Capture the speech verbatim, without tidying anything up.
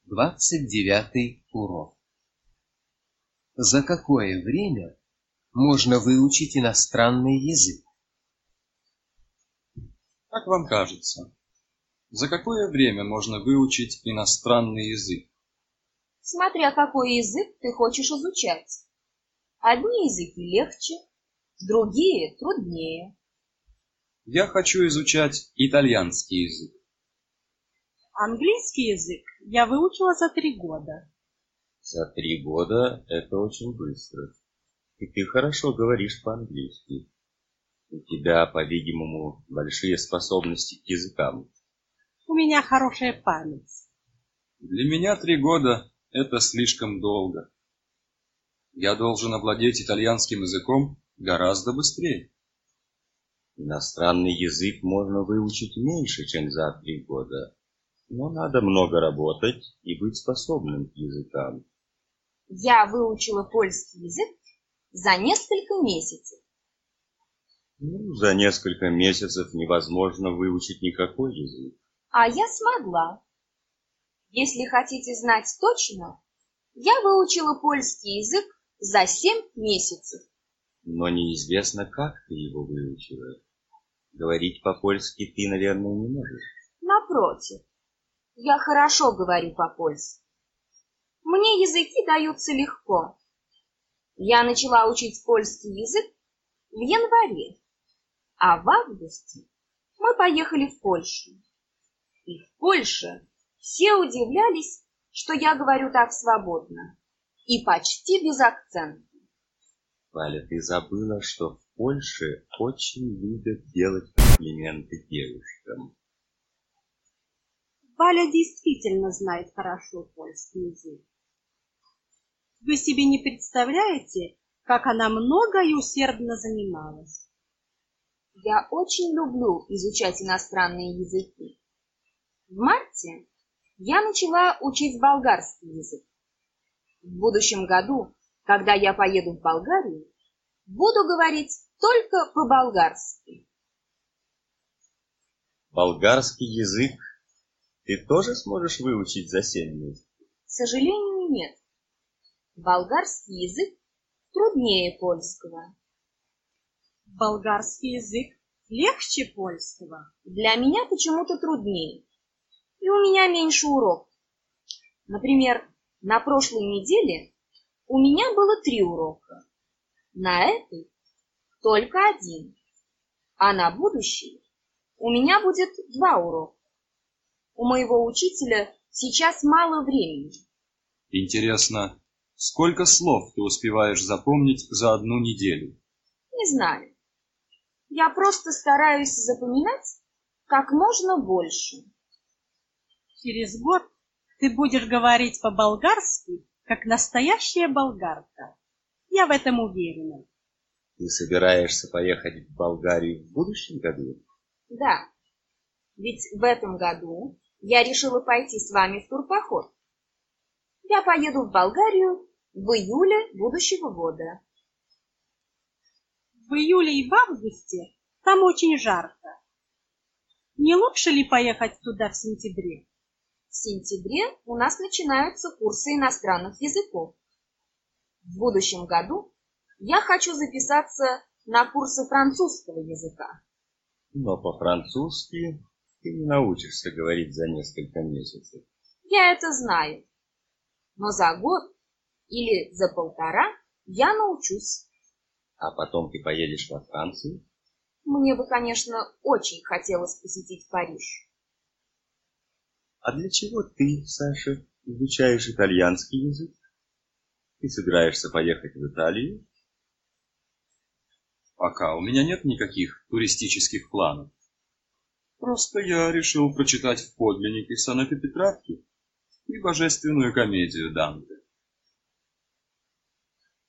Двадцать девятый урок. За какое время можно выучить иностранный язык? Как вам кажется, за какое время можно выучить иностранный язык? Смотря какой язык ты хочешь изучать. Одни языки легче, другие труднее. Я хочу изучать итальянский язык. Английский язык я выучила за три года. За три года это очень быстро. И ты хорошо говоришь по-английски. У тебя, по-видимому, большие способности к языкам. У меня хорошая память. Для меня три года – это слишком долго. Я должен овладеть итальянским языком гораздо быстрее. Иностранный язык можно выучить меньше, чем за три года. Но надо много работать и быть способным к языкам. Я выучила польский язык за несколько месяцев. Ну, за несколько месяцев невозможно выучить никакой язык. А я смогла. Если хотите знать точно, я выучила польский язык за семь месяцев. Но неизвестно, как ты его выучила. Говорить по-польски ты, наверное, не можешь. Напротив, я хорошо говорю по-польски. Мне языки даются легко. Я начала учить польский язык в январе, а в августе мы поехали в Польшу. И в Польше все удивлялись, что я говорю так свободно и почти без акцента. Валя, ты забыла, что в Польше очень любят делать комплименты девушкам. Валя действительно знает хорошо польский язык. Вы себе не представляете, как она много и усердно занималась. Я очень люблю изучать иностранные языки. В марте я начала учить болгарский язык. В будущем году, когда я поеду в Болгарию, буду говорить только по-болгарски. Болгарский язык ты тоже сможешь выучить за семь месяцев? К сожалению, нет. Болгарский язык труднее польского. Болгарский язык легче польского. Для меня почему-то труднее. И у меня меньше уроков. Например, на прошлой неделе у меня было три урока. На этой только один. А на будущее у меня будет два урока. У моего учителя сейчас мало времени. Интересно, сколько слов ты успеваешь запомнить за одну неделю? Не знаю. Я просто стараюсь запоминать как можно больше. Через год ты будешь говорить по-болгарски, как настоящая болгарка. Я в этом уверена. Ты собираешься поехать в Болгарию в будущем году? Да, ведь в этом году я решила пойти с вами в турпоход. Я поеду в Болгарию в июле будущего года. В июле и в августе там очень жарко. Не лучше ли поехать туда в сентябре? В сентябре у нас начинаются курсы иностранных языков. В будущем году я хочу записаться на курсы французского языка. Но по-французски ты не научишься говорить за несколько месяцев. Я это знаю. Но за год или за полтора я научусь. А потом ты поедешь во Францию? Мне бы, конечно, очень хотелось посетить Париж. А для чего ты, Саша, изучаешь итальянский язык? Ты собираешься поехать в Италию? Пока у меня нет никаких туристических планов. Просто я решил прочитать в подлиннике сонеты Петрарки и божественную комедию Данте.